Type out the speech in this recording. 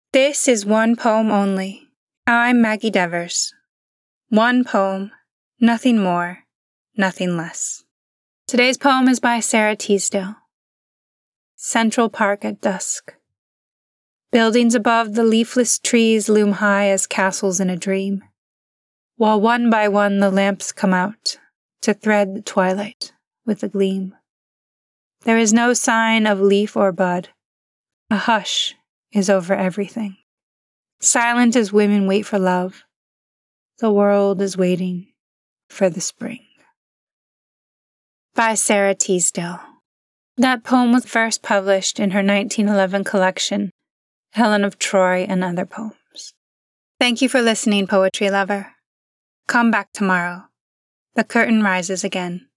This is one poem only. I'm Maggie Devers. One poem, nothing more, nothing less. Today's poem is by Sara Teasdale. Central Park at dusk. Buildings above the leafless trees loom high as castles in a dream, while one by one the lamps come out to thread the twilight with a gleam. There is no sign of leaf or bud. A hush is over everything. Silent as women wait for love, the world is waiting for the spring. By Sara Teasdale. That poem was first published in her 1911 collection, Helen of Troy and Other Poems. Thank you for listening, poetry lover. Come back tomorrow. The curtain rises again.